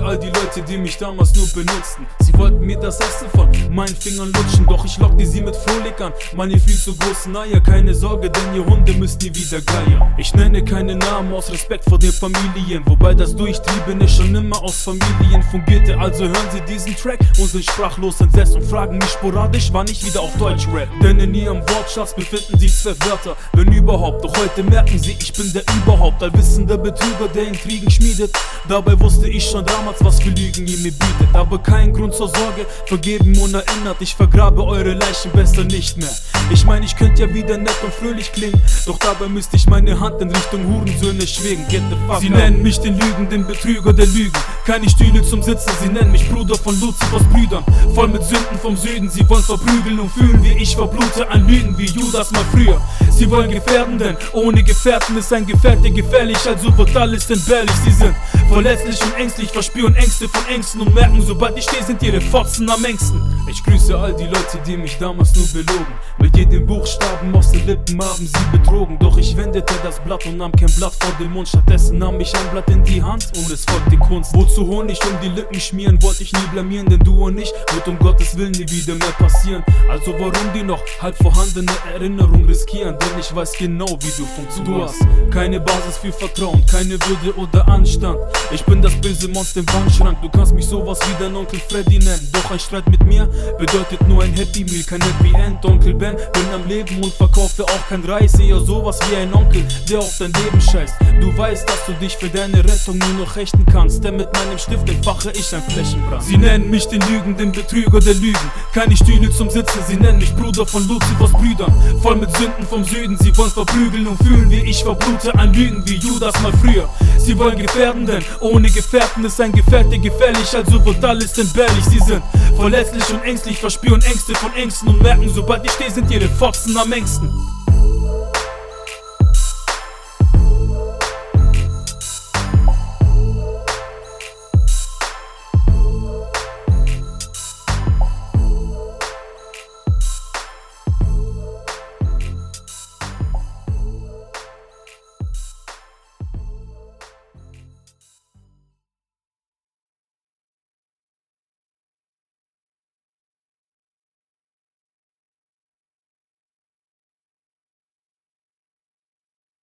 all die Leute, die mich damals nur benutzten. Sie wollten mir das Essen von meinen Fingern lutschen, doch ich lockte sie mit Frohlich an. Meine viel zu großen Eier, keine Sorge, denn ihr Hunde müsst nie wieder geiern. Ich nenne keine Namen aus Respekt vor den Familien, wobei das Durchtriebene schon immer aus Familien fungierte. Also hören Sie diesen Track und sind sprachlos entsetzt und fragen mich sporadisch, wann ich wieder auf Deutsch rap. Denn in ihrem Wortschatz befinden sich 12 Wörter, wenn überhaupt. Doch heute merken sie, ich bin der überhaupt allwissende Betrüger, der Intrigen schmiedet. Dabei wusste ich schon damals, was für Lügen ihr mir bietet. Aber kein Grund zur Sorge, vergeben unerinnert. Ich vergrabe eure Leichen besser nicht mehr. Ich meine, ich könnte ja wieder nett und fröhlich klingen, doch dabei müsste ich meine Hand in Richtung Hurensöhne schwingen. Get the fuck. Sie nennen mich den Lügenden Betrüger der Lügen. Keine Stühle zum Sitzen, sie nennen mich Bruder von Luzifers Brüdern. Voll mit Sünden vom Süden, sie wollen verprügeln und fühlen, wie ich verblute an Lügen wie Judas mal früher. Sie wollen gefährden, denn ohne Gefährten ist ein Gefährte gefährlich, also wird alles entbehrlich. Sie sind verletzlich und ängstlich, verspüren Ängste von Ängsten und merken, sobald ich stehe, sind ihre Fotzen am engsten. Ich grüße all die Leute, die mich damals nur belogen. Mit jedem Buchstaben aus den Lippen haben sie betrogen. Doch ich wendete das Blatt und nahm kein Blatt vor den Mund. Stattdessen nahm ich ein Blatt in die Hand und es folgte Kunst. Wozu Honig um die Lippen schmieren, wollte ich nie blamieren, denn du und ich wird um Gottes Willen nie wieder mehr passieren. Also warum die noch halb vorhandene Erinnerung riskieren? Denn ich weiß genau, wie du funktionierst. Du hast keine Basis für Vertrauen, keine Würde oder Anstand. Ich bin das böse Monster im Wandschrank. Du kannst mich sowas wie dein Onkel Freddy nennen. Doch ein Streit mit mir bedeutet nur ein Happy Meal, kein Happy End. Onkel Ben, bin am Leben und verkaufe auch kein Reis. Eher sowas wie ein Onkel, der auf dein Leben scheißt. Du weißt, dass du dich für deine Rettung nur noch rächen kannst, denn mit meinem Stift entfache ich ein Flächenbrand. Sie nennen mich den Lügenden Betrüger der Lügen. Keine Stühle zum Sitzen, sie nennen mich Bruder von Luzifers Brüdern. Voll mit Sünden vom Süden, sie wollen verprügeln und fühlen, wie ich verblute an Lügen wie Judas mal früher. Sie wollen gefährden, denn ohne Gefährten ist ein Gefährte gefährlich, also wird alles entbehrlich. Sie sind verletzlich und ängstlich, verspüren Ängste von Ängsten und merken, sobald ich stehe, sind ihre Fotzen am engsten.